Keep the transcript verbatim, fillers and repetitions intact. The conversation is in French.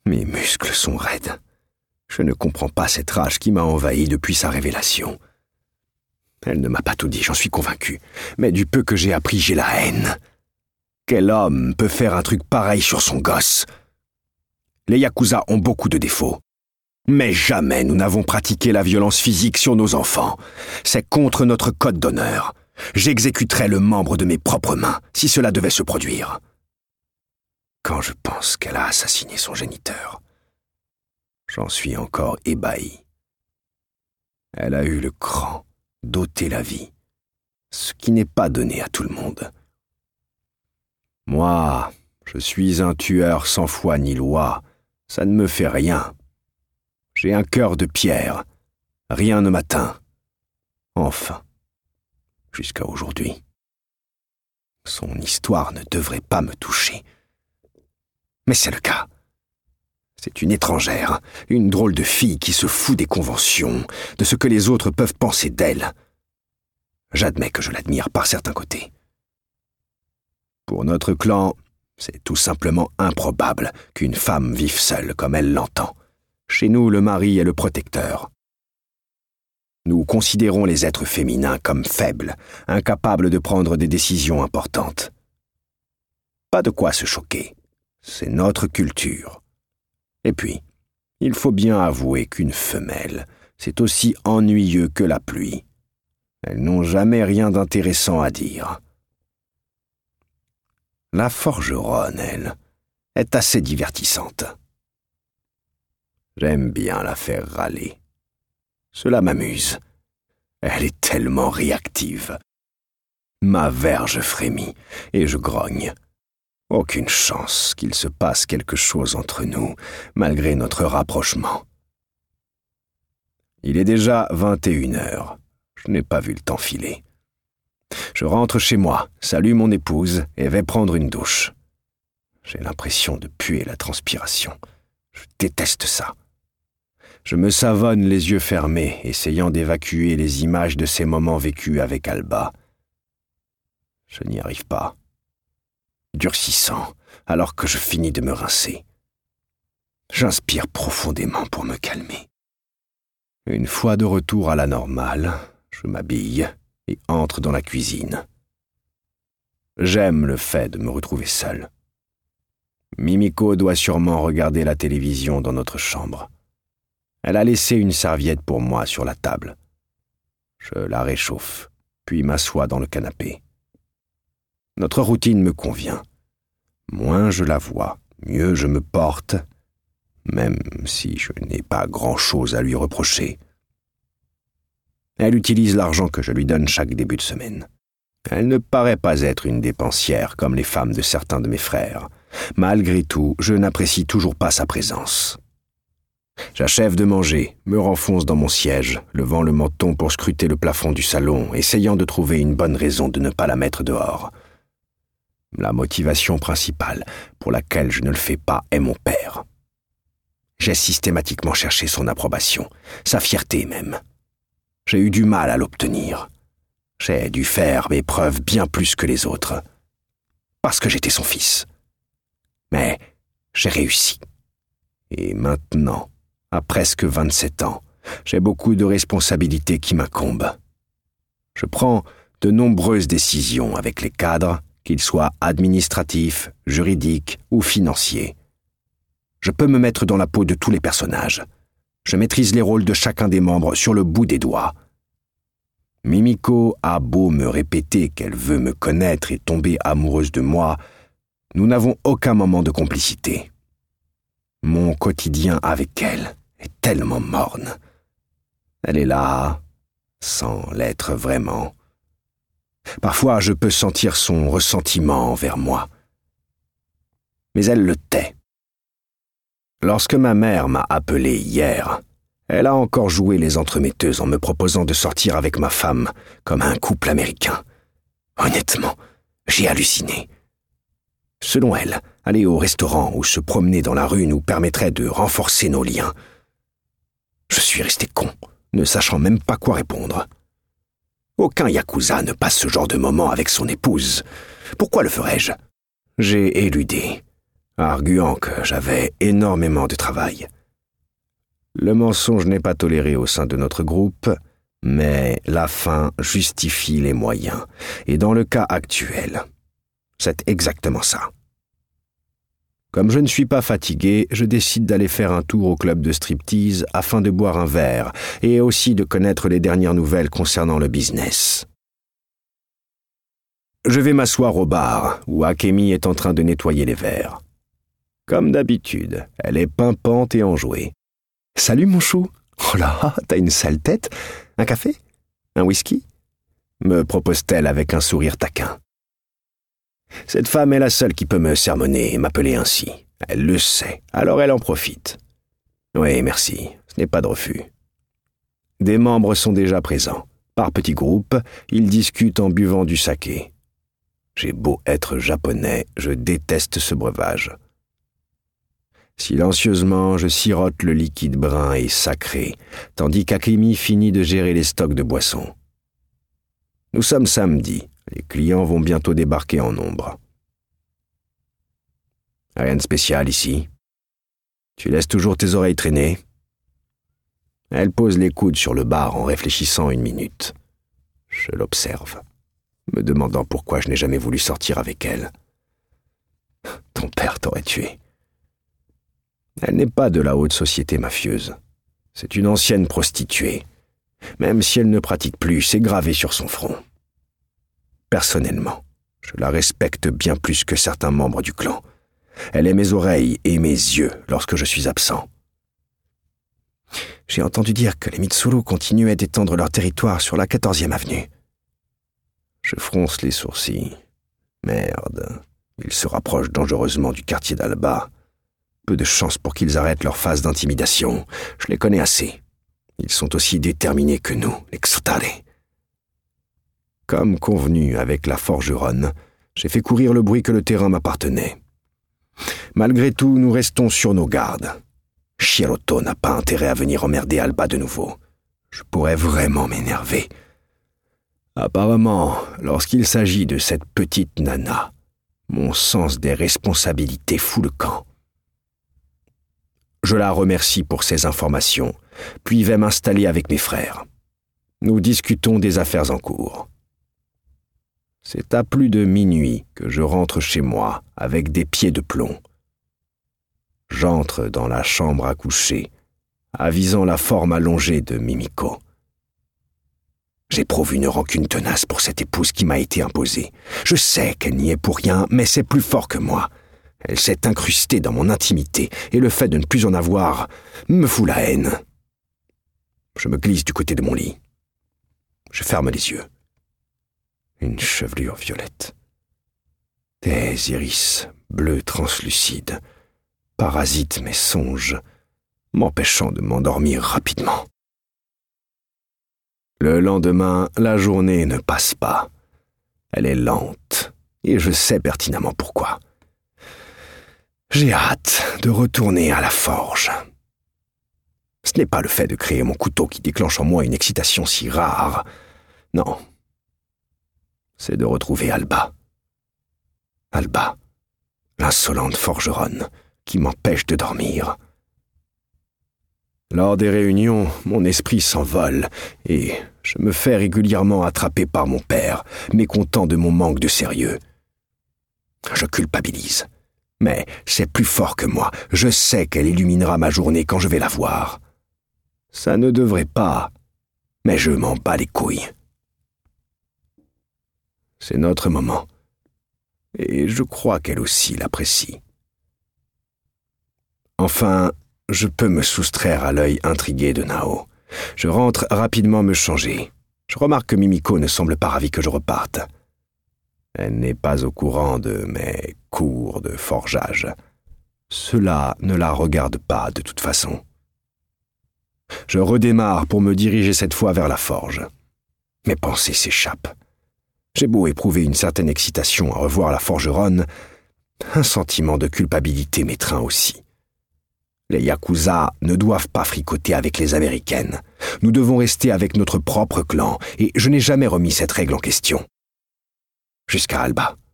Mes muscles sont raides. Je ne comprends pas cette rage qui m'a envahi depuis sa révélation. Elle ne m'a pas tout dit, j'en suis convaincu. Mais du peu que j'ai appris, j'ai la haine. Quel homme peut faire un truc pareil sur son gosse? Les Yakuza ont beaucoup de défauts. Mais jamais nous n'avons pratiqué la violence physique sur nos enfants. C'est contre notre code d'honneur. J'exécuterais le membre de mes propres mains si cela devait se produire. Quand je pense qu'elle a assassiné son géniteur, j'en suis encore ébahi. Elle a eu le cran d'ôter la vie, ce qui n'est pas donné à tout le monde. Moi, je suis un tueur sans foi ni loi, ça ne me fait rien. J'ai un cœur de pierre, rien ne m'atteint. Enfin, jusqu'à aujourd'hui. Son histoire ne devrait pas me toucher. Mais c'est le cas. C'est une étrangère, une drôle de fille qui se fout des conventions, de ce que les autres peuvent penser d'elle. J'admets que je l'admire par certains côtés. Pour notre clan, c'est tout simplement improbable qu'une femme vive seule comme elle l'entend. Chez nous, le mari est le protecteur. Nous considérons les êtres féminins comme faibles, incapables de prendre des décisions importantes. Pas de quoi se choquer. C'est notre culture. Et puis, il faut bien avouer qu'une femelle, c'est aussi ennuyeux que la pluie. Elles n'ont jamais rien d'intéressant à dire. La forgeronne, elle, est assez divertissante. J'aime bien la faire râler. Cela m'amuse. Elle est tellement réactive. Ma verge frémit et je grogne. Aucune chance qu'il se passe quelque chose entre nous, malgré notre rapprochement. Il est déjà vingt et une heures. Je n'ai pas vu le temps filer. Je rentre chez moi, salue mon épouse et vais prendre une douche. J'ai l'impression de puer la transpiration. Je déteste ça. Je me savonne les yeux fermés, essayant d'évacuer les images de ces moments vécus avec Alba. Je n'y arrive pas. Durcissant, alors que je finis de me rincer. J'inspire profondément pour me calmer. Une fois de retour à la normale, je m'habille et entre dans la cuisine. J'aime le fait de me retrouver seul. Mimiko doit sûrement regarder la télévision dans notre chambre. Elle a laissé une serviette pour moi sur la table. Je la réchauffe, puis m'assois dans le canapé. Notre routine me convient. Moins je la vois, mieux je me porte, même si je n'ai pas grand-chose à lui reprocher. Elle utilise l'argent que je lui donne chaque début de semaine. Elle ne paraît pas être une dépensière comme les femmes de certains de mes frères. Malgré tout, je n'apprécie toujours pas sa présence. J'achève de manger, me renfonce dans mon siège, levant le menton pour scruter le plafond du salon, essayant de trouver une bonne raison de ne pas la mettre dehors. La motivation principale pour laquelle je ne le fais pas est mon père. J'ai systématiquement cherché son approbation, sa fierté même. J'ai eu du mal à l'obtenir. J'ai dû faire mes preuves bien plus que les autres. Parce que j'étais son fils. Mais j'ai réussi. Et maintenant, à presque vingt-sept ans, j'ai beaucoup de responsabilités qui m'incombent. Je prends de nombreuses décisions avec les cadres, qu'ils soient administratifs, juridiques ou financiers. Je peux me mettre dans la peau de tous les personnages. Je maîtrise les rôles de chacun des membres sur le bout des doigts. Mimiko a beau me répéter qu'elle veut me connaître et tomber amoureuse de moi, nous n'avons aucun moment de complicité. Mon quotidien avec elle est tellement morne. Elle est là, sans l'être vraiment. Parfois, je peux sentir son ressentiment envers moi. Mais elle le tait. Lorsque ma mère m'a appelé hier, elle a encore joué les entremetteuses en me proposant de sortir avec ma femme comme un couple américain. Honnêtement, j'ai halluciné. Selon elle, aller au restaurant ou se promener dans la rue nous permettrait de renforcer nos liens. Je suis resté con, ne sachant même pas quoi répondre. Aucun Yakuza ne passe ce genre de moment avec son épouse. Pourquoi le ferais-je ? J'ai éludé. arguant que j'avais énormément de travail. Le mensonge n'est pas toléré au sein de notre groupe, mais la fin justifie les moyens, et dans le cas actuel, c'est exactement ça. Comme je ne suis pas fatigué, je décide d'aller faire un tour au club de striptease afin de boire un verre et aussi de connaître les dernières nouvelles concernant le business. Je vais m'asseoir au bar, où Akemi est en train de nettoyer les verres. Comme d'habitude, elle est pimpante et enjouée. « Salut mon chou. Oh là, t'as une sale tête. Un café? Un whisky ?» me propose-t-elle avec un sourire taquin. Cette femme est la seule qui peut me sermonner et m'appeler ainsi. Elle le sait, alors elle en profite. Oui, merci, ce n'est pas de refus. Des membres sont déjà présents. Par petits groupes, ils discutent en buvant du saké. J'ai beau être japonais, je déteste ce breuvage. Silencieusement, je sirote le liquide brun et sacré, tandis qu'Akemi finit de gérer les stocks de boissons. Nous sommes samedi. Les clients vont bientôt débarquer en nombre. Rien de spécial ici. Tu laisses toujours tes oreilles traîner. Elle pose les coudes sur le bar en réfléchissant une minute. Je l'observe, me demandant pourquoi je n'ai jamais voulu sortir avec elle. Ton père t'aurait tué. Elle n'est pas de la haute société mafieuse. C'est une ancienne prostituée. Même si elle ne pratique plus, c'est gravé sur son front. Personnellement, je la respecte bien plus que certains membres du clan. Elle est mes oreilles et mes yeux lorsque je suis absent. J'ai entendu dire que les Mitsuru continuaient d'étendre leur territoire sur la quatorzième avenue. Je fronce les sourcils. Merde, ils se rapprochent dangereusement du quartier d'Alba. Peu de chance pour qu'ils arrêtent leur phase d'intimidation. Je les connais assez. Ils sont aussi déterminés que nous, les Xotare. Comme convenu avec la forgeronne, j'ai fait courir le bruit que le terrain m'appartenait. Malgré tout, nous restons sur nos gardes. Shiroto n'a pas intérêt à venir emmerder Alba de nouveau. Je pourrais vraiment m'énerver. Apparemment, lorsqu'il s'agit de cette petite nana, mon sens des responsabilités fout le camp. Je la remercie pour ses informations, puis vais m'installer avec mes frères. Nous discutons des affaires en cours. C'est à plus de minuit que je rentre chez moi avec des pieds de plomb. J'entre dans la chambre à coucher, avisant la forme allongée de Mimiko. J'éprouve une rancune tenace pour cette épouse qui m'a été imposée. Je sais qu'elle n'y est pour rien, mais c'est plus fort que moi. Elle s'est incrustée dans mon intimité, et le fait de ne plus en avoir me fout la haine. Je me glisse du côté de mon lit. Je ferme les yeux. Une chevelure violette. Des iris bleus translucides parasitent mes songes, m'empêchant de m'endormir rapidement. Le lendemain, la journée ne passe pas. Elle est lente, et je sais pertinemment pourquoi. J'ai hâte de retourner à la forge. Ce n'est pas le fait de créer mon couteau qui déclenche en moi une excitation si rare. Non. C'est de retrouver Alba. Alba, l'insolente forgeronne qui m'empêche de dormir. Lors des réunions, mon esprit s'envole et je me fais régulièrement attraper par mon père, mécontent de mon manque de sérieux. Je culpabilise. Mais c'est plus fort que moi. Je sais qu'elle illuminera ma journée quand je vais la voir. Ça ne devrait pas, mais je m'en bats les couilles. C'est notre moment. Et je crois qu'elle aussi l'apprécie. Enfin, je peux me soustraire à l'œil intrigué de Nao. Je rentre rapidement me changer. Je remarque que Mimiko ne semble pas ravie que je reparte. Elle n'est pas au courant de mes cours de forgeage. Cela ne la regarde pas de toute façon. Je redémarre pour me diriger cette fois vers la forge. Mes pensées s'échappent. J'ai beau éprouver une certaine excitation à revoir la forgeronne, un sentiment de culpabilité m'étreint aussi. Les Yakuza ne doivent pas fricoter avec les Américaines. Nous devons rester avec notre propre clan, et je n'ai jamais remis cette règle en question. Jusqu'à Alba.